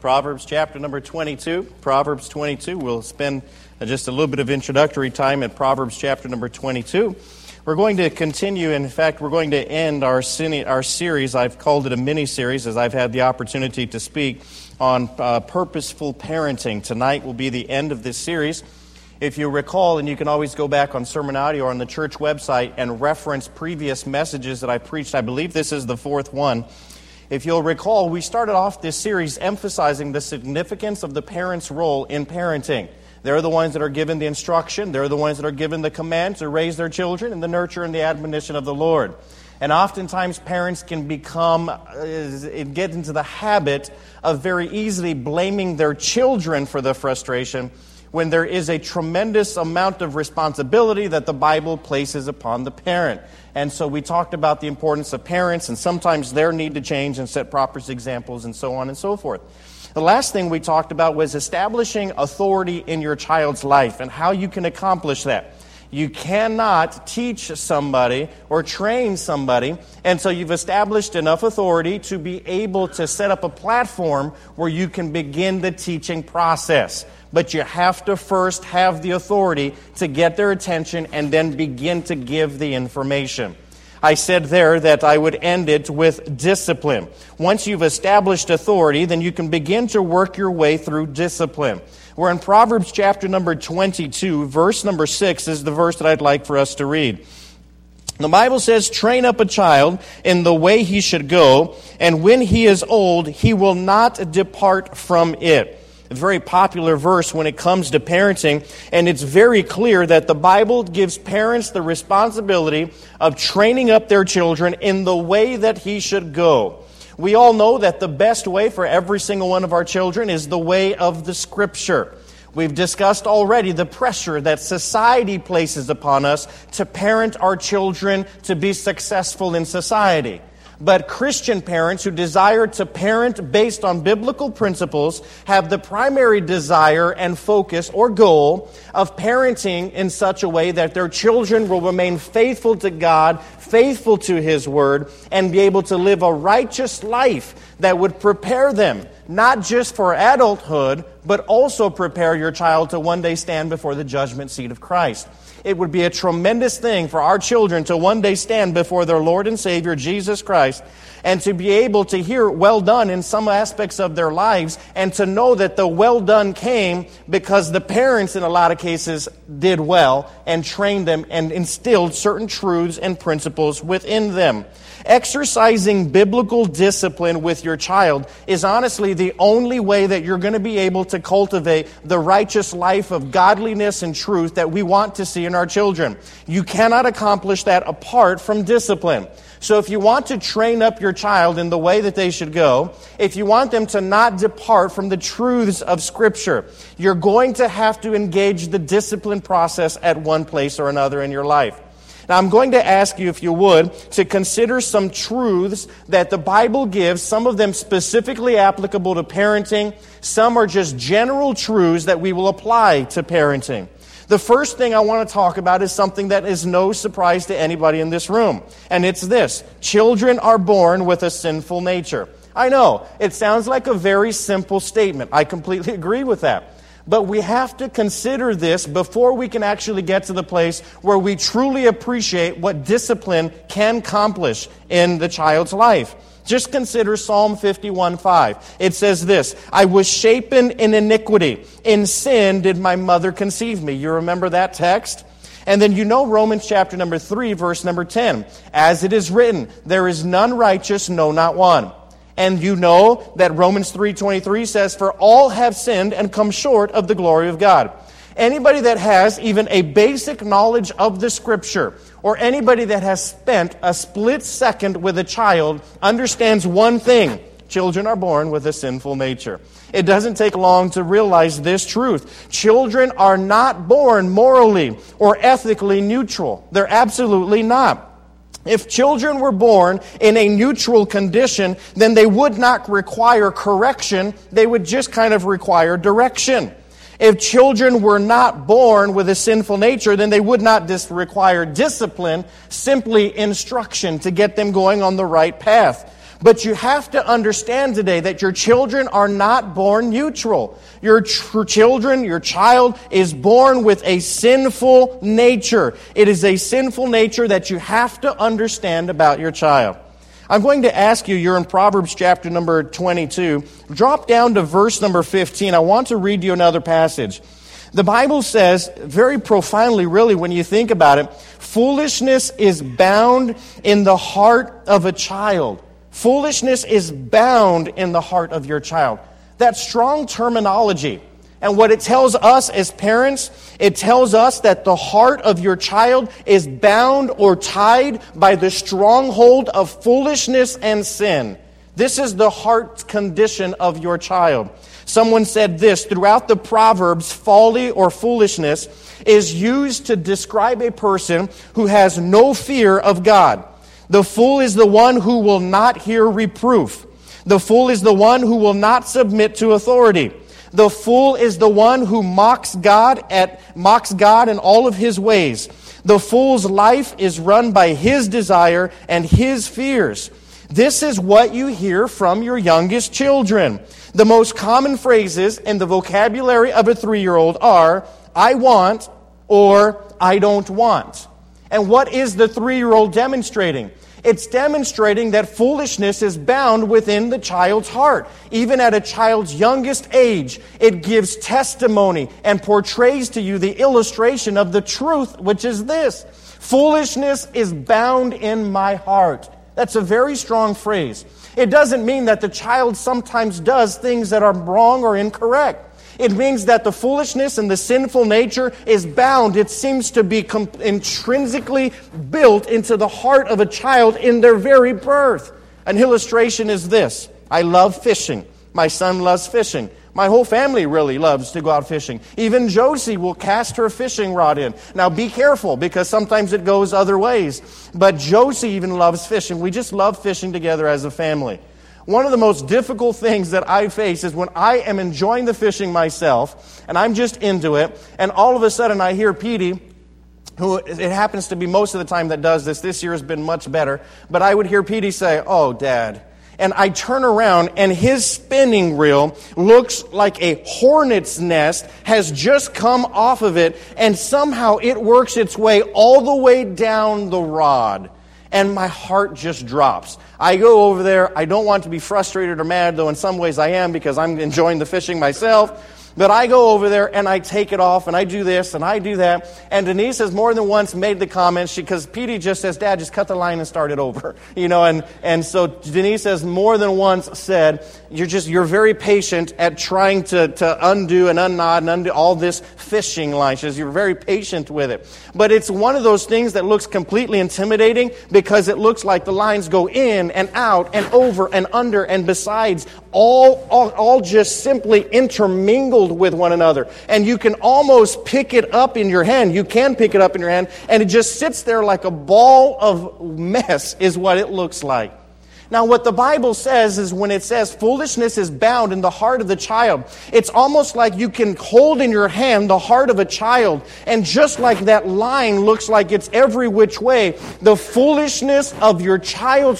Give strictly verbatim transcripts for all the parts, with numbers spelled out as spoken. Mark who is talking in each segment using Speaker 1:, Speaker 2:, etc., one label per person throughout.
Speaker 1: Proverbs chapter number twenty-two. Proverbs twenty-two. We'll spend just a little bit of introductory time at Proverbs chapter number twenty-two. We're going to continue, in fact, we're going to end our our series. I've called it a mini-series as I've had the opportunity to speak on uh, purposeful parenting. Tonight will be the end of this series. If you recall, and you can always go back on Sermon Audio or on the church website and reference previous messages that I preached. I believe this is the fourth one. If you'll recall, we started off this series emphasizing the significance of the parent's role in parenting. They're the ones that are given the instruction. They're the ones that are given the command to raise their children in the nurture and the admonition of the Lord. And oftentimes parents can become, uh, get into the habit of very easily blaming their children for the frustration when there is a tremendous amount of responsibility that the Bible places upon the parent. And so we talked about the importance of parents and sometimes their need to change and set proper examples and so on and so forth. The last thing we talked about was establishing authority in your child's life and how you can accomplish that. You cannot teach somebody or train somebody until you've established enough authority to be able to set up a platform where you can begin the teaching process. But you have to first have the authority to get their attention and then begin to give the information. I said there that I would end it with discipline. Once you've established authority, then you can begin to work your way through discipline. We're in Proverbs chapter number twenty-two, verse number six is the verse that I'd like for us to read. The Bible says, "Train up a child in the way he should go, and when he is old, he will not depart from it." A very popular verse when it comes to parenting, and it's very clear that the Bible gives parents the responsibility of training up their children in the way that he should go. We all know that the best way for every single one of our children is the way of the Scripture. We've discussed already the pressure that society places upon us to parent our children to be successful in society. But Christian parents who desire to parent based on biblical principles have the primary desire and focus or goal of parenting in such a way that their children will remain faithful to God, faithful to His Word, and be able to live a righteous life that would prepare them, not just for adulthood, but also prepare your child to one day stand before the judgment seat of Christ. It would be a tremendous thing for our children to one day stand before their Lord and Savior, Jesus Christ, and to be able to hear well done in some aspects of their lives, and to know that the well done came because the parents in a lot of cases did well and trained them and instilled certain truths and principles within them. Exercising biblical discipline with your child is honestly the only way that you're going to be able to cultivate the righteous life of godliness and truth that we want to see in our children. You cannot accomplish that apart from discipline. So if you want to train up your child in the way that they should go, if you want them to not depart from the truths of Scripture, you're going to have to engage the discipline process at one place or another in your life. Now, I'm going to ask you, if you would, to consider some truths that the Bible gives, some of them specifically applicable to parenting, some are just general truths that we will apply to parenting. The first thing I want to talk about is something that is no surprise to anybody in this room, and it's this: children are born with a sinful nature. I know, it sounds like a very simple statement. I completely agree with that. But we have to consider this before we can actually get to the place where we truly appreciate what discipline can accomplish in the child's life. Just consider Psalm fifty-one five. It says this: "I was shapen in iniquity. In sin did my mother conceive me." You remember that text? And then you know Romans chapter number three, verse number ten. "As it is written, there is none righteous, no, not one." And you know that Romans three twenty-three says, "For all have sinned and come short of the glory of God." Anybody that has even a basic knowledge of the Scripture, or anybody that has spent a split second with a child, understands one thing: children are born with a sinful nature. It doesn't take long to realize this truth. Children are not born morally or ethically neutral. They're absolutely not. If children were born in a neutral condition, then they would not require correction. They would just kind of require direction. If children were not born with a sinful nature, then they would not dis- require discipline, simply instruction to get them going on the right path. But you have to understand today that your children are not born neutral. Your tr- children, your child is born with a sinful nature. It is a sinful nature that you have to understand about your child. I'm going to ask you, you're in Proverbs chapter number twenty-two. Drop down to verse number fifteen. I want to read you another passage. The Bible says, very profoundly, really, when you think about it, foolishness is bound in the heart of a child. Foolishness is bound in the heart of your child. That's strong terminology. And what it tells us as parents, it tells us that the heart of your child is bound or tied by the stronghold of foolishness and sin. This is the heart condition of your child. Someone said this, throughout the Proverbs, folly or foolishness is used to describe a person who has no fear of God. The fool is the one who will not hear reproof. The fool is the one who will not submit to authority. The fool is the one who mocks God at mocks God in all of his ways. The fool's life is run by his desire and his fears. This is what you hear from your youngest children. The most common phrases in the vocabulary of a three-year-old are, I want, or I don't want. And what is the three-year-old demonstrating? It's demonstrating that foolishness is bound within the child's heart. Even at a child's youngest age, it gives testimony and portrays to you the illustration of the truth, which is this. Foolishness is bound in my heart. That's a very strong phrase. It doesn't mean that the child sometimes does things that are wrong or incorrect. It means that the foolishness and the sinful nature is bound. It seems to be com- intrinsically built into the heart of a child in their very birth. An illustration is this. I love fishing. My son loves fishing. My whole family really loves to go out fishing. Even Josie will cast her fishing rod in. Now be careful, because sometimes it goes other ways. But Josie even loves fishing. We just love fishing together as a family. One of the most difficult things that I face is when I am enjoying the fishing myself, and I'm just into it, and all of a sudden I hear Petey, who it happens to be most of the time that does this. This year has been much better. But I would hear Petey say, oh, Dad. And I turn around, and his spinning reel looks like a hornet's nest has just come off of it, and somehow it works its way all the way down the rod. And my heart just drops. I go over there. I don't want to be frustrated or mad, though in some ways I am, because I'm enjoying the fishing myself. But I go over there and I take it off and I do this and I do that. And Denise has more than once made the comment, because Petey just says, Dad, just cut the line and start it over. You know, and, and so Denise has more than once said, you're just, you're very patient at trying to, to undo and unknot and undo all this fishing line. She says, you're very patient with it. But it's one of those things that looks completely intimidating, because it looks like the lines go in and out and over and under and besides, all, all, all just simply intermingled with one another. And you can almost pick it up in your hand. You can pick it up in your hand, and it just sits there like a ball of mess is what it looks like. Now, what the Bible says is, when it says foolishness is bound in the heart of the child, it's almost like you can hold in your hand the heart of a child, and just like that line looks like it's every which way, the foolishness of your child's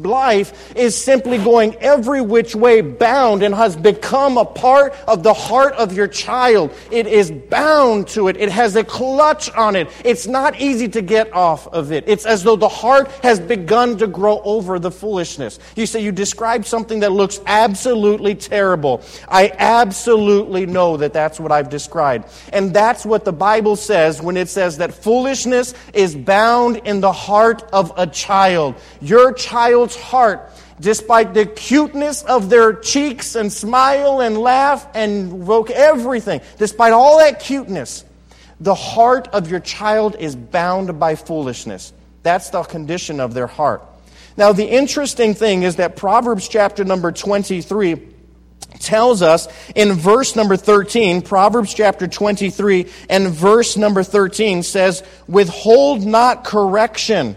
Speaker 1: life is simply going every which way, bound, and has become a part of the heart of your child. It is bound to it. It has a clutch on it. It's not easy to get off of it. It's as though the heart has begun to grow over the foolishness. You say, you describe something that looks absolutely terrible. I absolutely know that that's what I've described. And that's what the Bible says when it says that foolishness is bound in the heart of a child. Your child's heart, despite the cuteness of their cheeks and smile and laugh and invoke everything, despite all that cuteness, the heart of your child is bound by foolishness. That's the condition of their heart. Now, the interesting thing is that Proverbs chapter number twenty-three tells us in verse number thirteen, Proverbs chapter twenty-three and verse number thirteen says, withhold not correction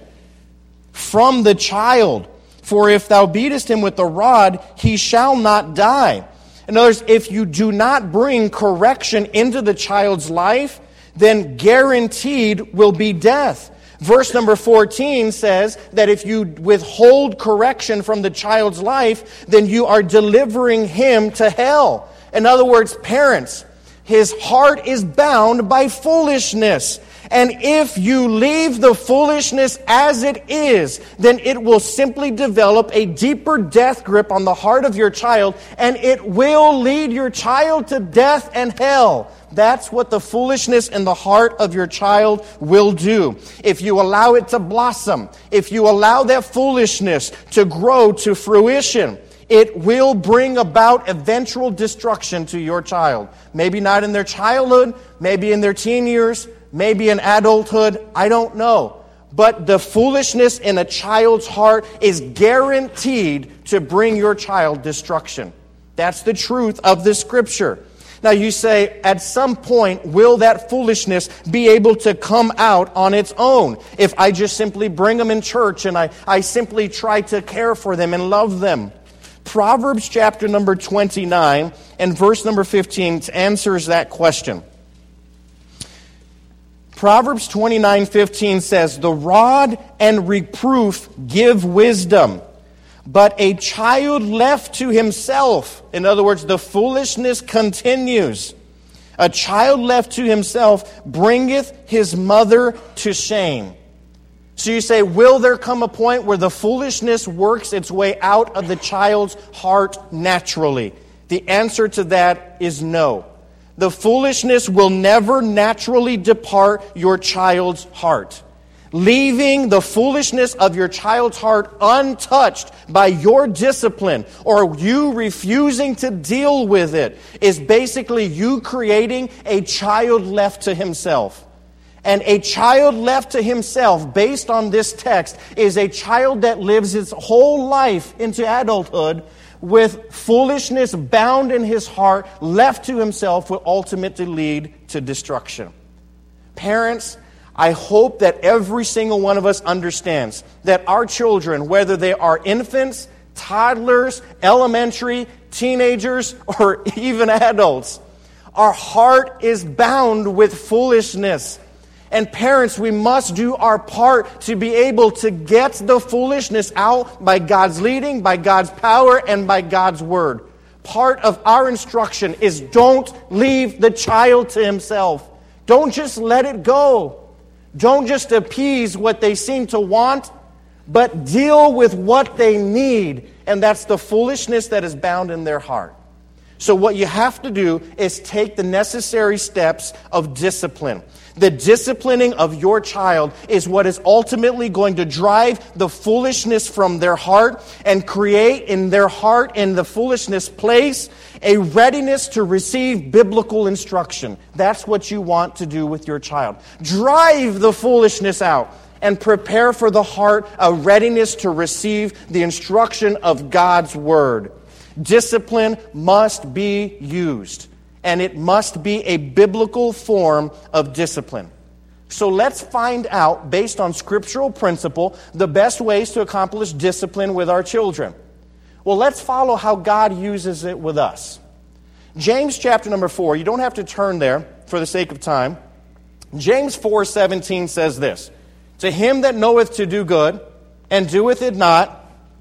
Speaker 1: from the child, for if thou beatest him with the rod, he shall not die. In other words, if you do not bring correction into the child's life, then guaranteed will be death. Verse number fourteen says that if you withhold correction from the child's life, then you are delivering him to hell. In other words, parents, his heart is bound by foolishness. And if you leave the foolishness as it is, then it will simply develop a deeper death grip on the heart of your child, and it will lead your child to death and hell. That's what the foolishness in the heart of your child will do. If you allow it to blossom, if you allow that foolishness to grow to fruition, it will bring about eventual destruction to your child. Maybe not in their childhood, maybe in their teen years, maybe in adulthood, I don't know. But the foolishness in a child's heart is guaranteed to bring your child destruction. That's the truth of the Scripture. Now you say, at some point, will that foolishness be able to come out on its own? If I just simply bring them in church and I, I simply try to care for them and love them. Proverbs chapter number twenty-nine and verse number fifteen answers that question. Proverbs twenty-nine fifteen says, "The rod and reproof give wisdom, but a child left to himself," in other words, the foolishness continues, "a child left to himself bringeth his mother to shame." So you say, will there come a point where the foolishness works its way out of the child's heart naturally? The answer to that is no. The foolishness will never naturally depart your child's heart. Leaving the foolishness of your child's heart untouched by your discipline or you refusing to deal with it is basically you creating a child left to himself. And a child left to himself, based on this text, is a child that lives his whole life into adulthood with foolishness bound in his heart, left to himself, will ultimately lead to destruction. Parents, I hope that every single one of us understands that our children, whether they are infants, toddlers, elementary, teenagers, or even adults, our heart is bound with foolishness. And parents, we must do our part to be able to get the foolishness out by God's leading, by God's power, and by God's word. Part of our instruction is don't leave the child to himself. Don't just let it go. Don't just appease what they seem to want, but deal with what they need. And that's the foolishness that is bound in their heart. So what you have to do is take the necessary steps of discipline. The disciplining of your child is what is ultimately going to drive the foolishness from their heart and create in their heart, in the foolishness place, a readiness to receive biblical instruction. That's what you want to do with your child. Drive the foolishness out and prepare for the heart a readiness to receive the instruction of God's word. Discipline must be used. And it must be a biblical form of discipline. So let's find out, based on scriptural principle, the best ways to accomplish discipline with our children. Well, let's follow how God uses it with us. James chapter number four, you don't have to turn there for the sake of time. James four seventeen says this, "To him that knoweth to do good, and doeth it not,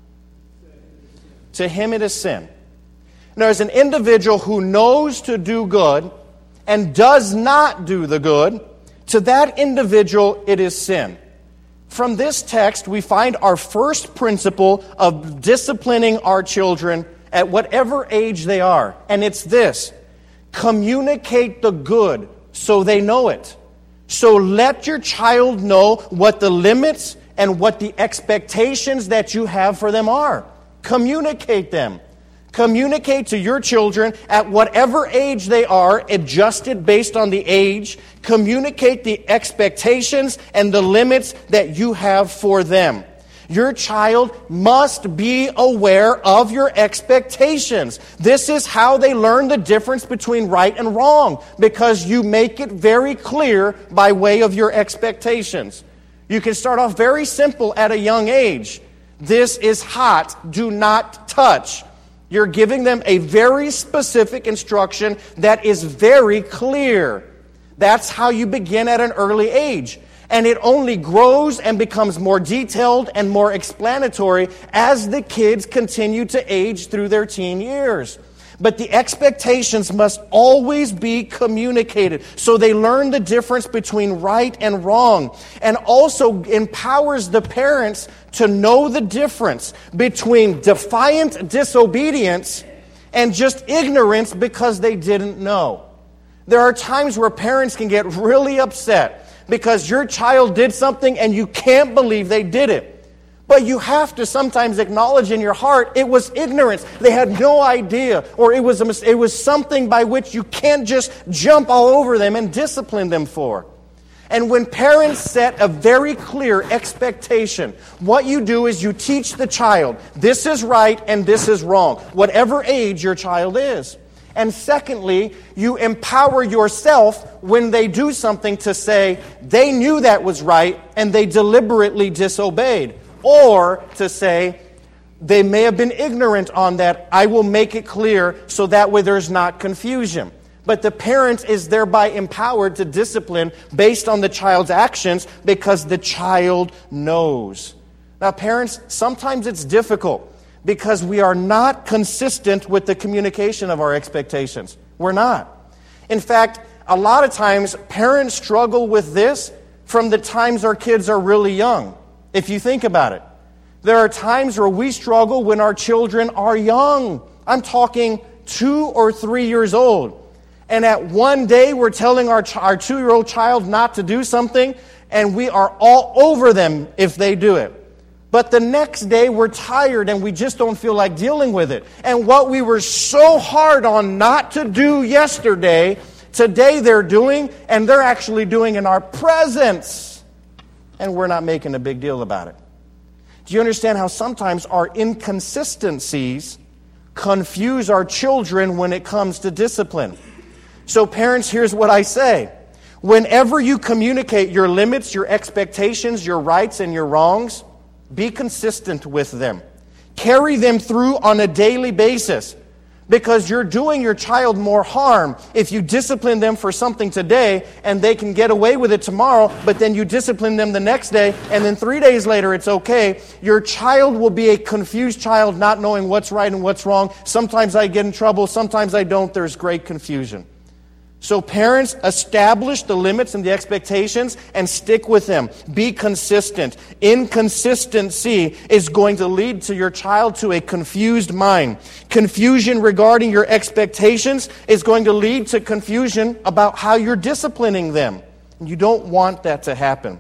Speaker 1: to him it is sin." Now, as an individual who knows to do good and does not do the good, to that individual it is sin. From this text, we find our first principle of disciplining our children at whatever age they are. And it's this: communicate the good so they know it. So let your child know what the limits and what the expectations that you have for them are. Communicate them. Communicate to your children at whatever age they are, adjusted based on the age. Communicate the expectations and the limits that you have for them. Your child must be aware of your expectations. This is how they learn the difference between right and wrong, because you make it very clear by way of your expectations. You can start off very simple at a young age. This is hot. Do not touch. You're giving them a very specific instruction that is very clear. That's how you begin at an early age. And it only grows and becomes more detailed and more explanatory as the kids continue to age through their teen years. But the expectations must always be communicated so they learn the difference between right and wrong, and also empowers the parents to know the difference between defiant disobedience and just ignorance because they didn't know. There are times where parents can get really upset because your child did something and you can't believe they did it. But you have to sometimes acknowledge in your heart it was ignorance. They had no idea, or it was a mis- it was something by which you can't just jump all over them and discipline them for. And when parents set a very clear expectation, what you do is you teach the child, this is right and this is wrong, whatever age your child is. And secondly, you empower yourself when they do something to say, they knew that was right and they deliberately disobeyed. Or to say, they may have been ignorant on that. I will make it clear so that way there's not confusion. But the parent is thereby empowered to discipline based on the child's actions because the child knows. Now, parents, sometimes it's difficult because we are not consistent with the communication of our expectations. We're not. In fact, a lot of times parents struggle with this from the times our kids are really young. If you think about it, there are times where we struggle when our children are young. I'm talking two or three years old. And at one day, we're telling our, ch- our two-year-old child not to do something, and we are all over them if they do it. But the next day, we're tired, and we just don't feel like dealing with it. And what we were so hard on not to do yesterday, today they're doing, and they're actually doing in our presence. And we're not making a big deal about it. Do you understand how sometimes our inconsistencies confuse our children when it comes to discipline? So parents, here's what I say. Whenever you communicate your limits, your expectations, your rights, and your wrongs, be consistent with them. Carry them through on a daily basis. Because you're doing your child more harm if you discipline them for something today and they can get away with it tomorrow, but then you discipline them the next day and then three days later it's okay. Your child will be a confused child not knowing what's right and what's wrong. Sometimes I get in trouble, sometimes I don't. There's great confusion. So parents, establish the limits and the expectations and stick with them. Be consistent. Inconsistency is going to lead to your child to a confused mind. Confusion regarding your expectations is going to lead to confusion about how you're disciplining them. You don't want that to happen.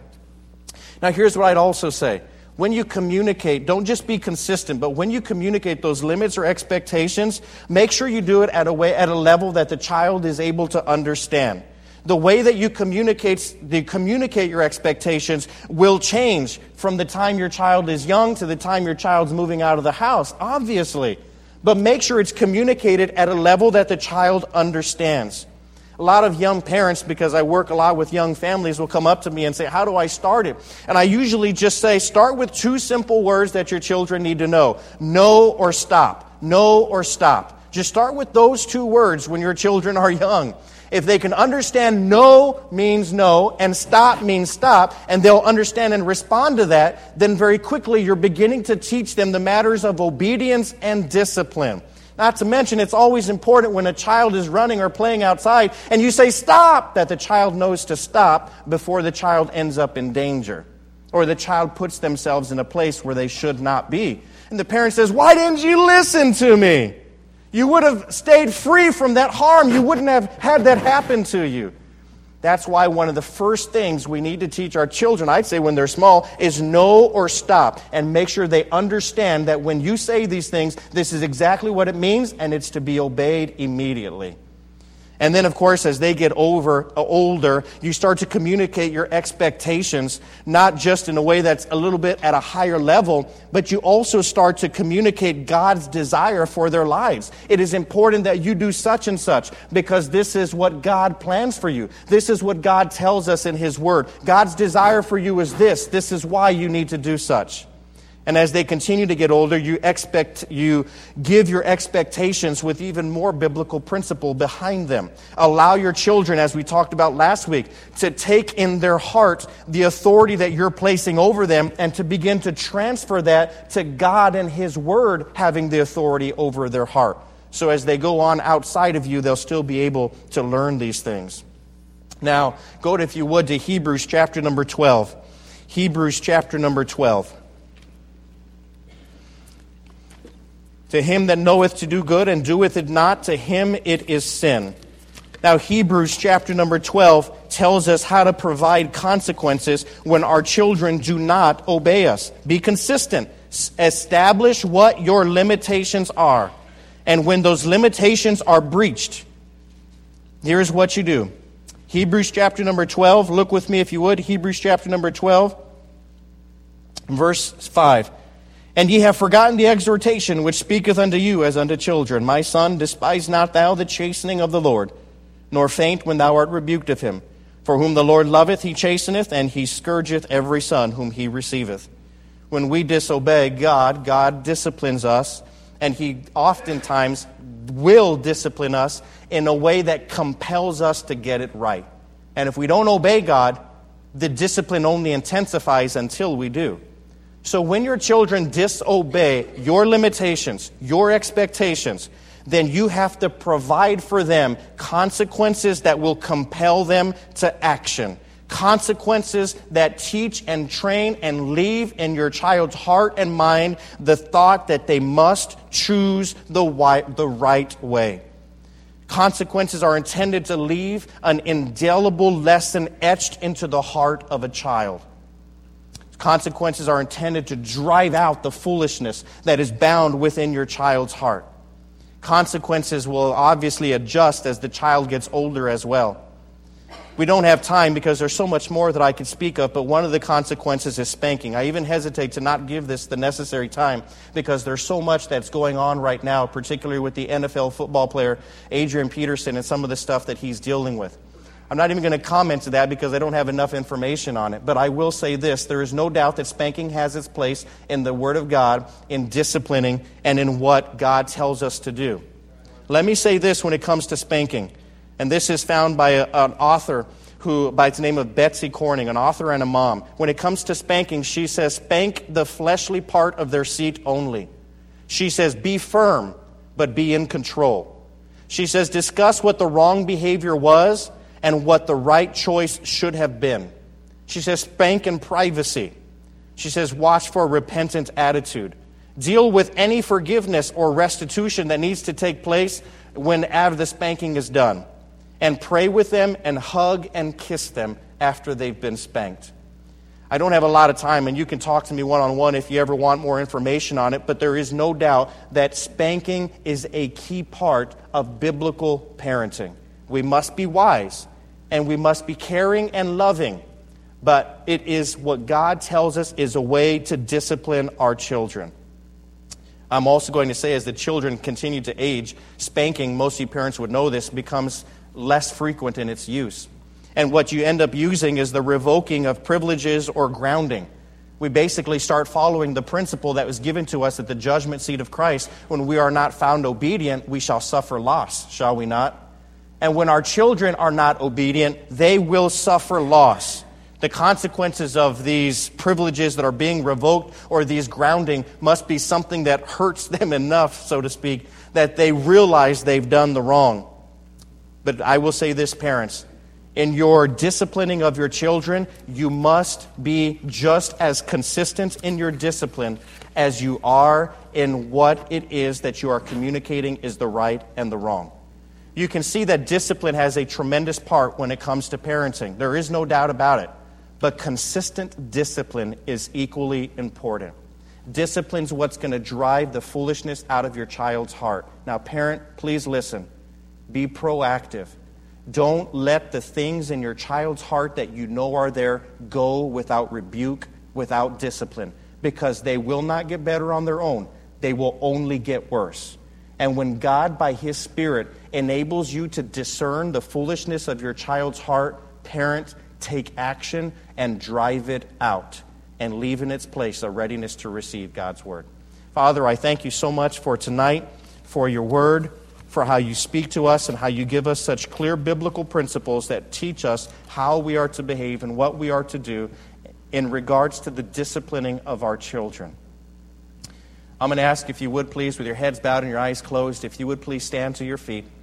Speaker 1: Now here's what I'd also say. When you communicate, don't just be consistent, but when you communicate those limits or expectations, make sure you do it at a way, at a level that the child is able to understand. The way that you communicate, the communicate your expectations will change from the time your child is young to the time your child's moving out of the house, obviously. But make sure it's communicated at a level that the child understands. A lot of young parents, because I work a lot with young families, will come up to me and say, how do I start it? And I usually just say, start with two simple words that your children need to know. No or stop. No or stop. Just start with those two words when your children are young. If they can understand no means no and stop means stop, and they'll understand and respond to that, then very quickly you're beginning to teach them the matters of obedience and discipline. Not to mention, it's always important when a child is running or playing outside and you say, stop, that the child knows to stop before the child ends up in danger. Or the child puts themselves in a place where they should not be. And the parent says, why didn't you listen to me? You would have stayed free from that harm. You wouldn't have had that happen to you. That's why one of the first things we need to teach our children, I'd say when they're small, is no or stop. And make sure they understand that when you say these things, this is exactly what it means, and it's to be obeyed immediately. And then, of course, as they get over uh, older, you start to communicate your expectations, not just in a way that's a little bit at a higher level, but you also start to communicate God's desire for their lives. It is important that you do such and such because this is what God plans for you. This is what God tells us in His Word. God's desire for you is this. This is why you need to do such. And as they continue to get older, you expect you give your expectations with even more biblical principle behind them. Allow your children, as we talked about last week, to take in their heart the authority that you're placing over them and to begin to transfer that to God and His Word having the authority over their heart. So as they go on outside of you, they'll still be able to learn these things. Now, go to, if you would, to Hebrews chapter number twelve. Hebrews chapter number twelve. To him that knoweth to do good and doeth it not, to him it is sin. Now, Hebrews chapter number twelve tells us how to provide consequences when our children do not obey us. Be consistent. Establish what your limitations are. And when those limitations are breached, here's what you do. Hebrews chapter number twelve, look with me if you would. Hebrews chapter number twelve, verse five. And ye have forgotten the exhortation which speaketh unto you as unto children. My son, despise not thou the chastening of the Lord, nor faint when thou art rebuked of him. For whom the Lord loveth, he chasteneth, and he scourgeth every son whom he receiveth. When we disobey God, God disciplines us, and He oftentimes will discipline us in a way that compels us to get it right. And if we don't obey God, the discipline only intensifies until we do. So when your children disobey your limitations, your expectations, then you have to provide for them consequences that will compel them to action. Consequences that teach and train and leave in your child's heart and mind the thought that they must choose the the right way. Consequences are intended to leave an indelible lesson etched into the heart of a child. Consequences are intended to drive out the foolishness that is bound within your child's heart. Consequences will obviously adjust as the child gets older as well. We don't have time because there's so much more that I could speak of, but one of the consequences is spanking. I even hesitate to not give this the necessary time because there's so much that's going on right now, particularly with the N F L football player Adrian Peterson and some of the stuff that he's dealing with. I'm not even going to comment to that because I don't have enough information on it. But I will say this, there is no doubt that spanking has its place in the Word of God, in disciplining, and in what God tells us to do. Let me say this when it comes to spanking. And this is found by a, an author who, by the name of Betsy Corning, an author and a mom. When it comes to spanking, she says, spank the fleshly part of their seat only. She says, be firm, but be in control. She says, discuss what the wrong behavior was and what the right choice should have been. She says, spank in privacy. She says, watch for a repentant attitude. Deal with any forgiveness or restitution that needs to take place when after the spanking is done. And pray with them and hug and kiss them after they've been spanked. I don't have a lot of time, and you can talk to me one-on-one if you ever want more information on it, but there is no doubt that spanking is a key part of biblical parenting. We must be wise, and we must be caring and loving, but it is what God tells us is a way to discipline our children. I'm also going to say, as the children continue to age, spanking, most of you parents would know this, becomes less frequent in its use. And what you end up using is the revoking of privileges or grounding. We basically start following the principle that was given to us at the judgment seat of Christ. When we are not found obedient, we shall suffer loss, shall we not? And when our children are not obedient, they will suffer loss. The consequences of these privileges that are being revoked or these grounding must be something that hurts them enough, so to speak, that they realize they've done the wrong. But I will say this, parents, in your disciplining of your children, you must be just as consistent in your discipline as you are in what it is that you are communicating is the right and the wrong. You can see that discipline has a tremendous part when it comes to parenting. There is no doubt about it. But consistent discipline is equally important. Discipline's what's going to drive the foolishness out of your child's heart. Now, parent, please listen. Be proactive. Don't let the things in your child's heart that you know are there go without rebuke, without discipline, because they will not get better on their own. They will only get worse. And when God, by His Spirit, enables you to discern the foolishness of your child's heart, parent, take action and drive it out. and leave in its place a readiness to receive God's word. Father, I thank you so much for tonight, for your word, for how you speak to us and how you give us such clear biblical principles that teach us how we are to behave and what we are to do in regards to the disciplining of our children. I'm going to ask if you would please, with your heads bowed and your eyes closed, if you would please stand to your feet.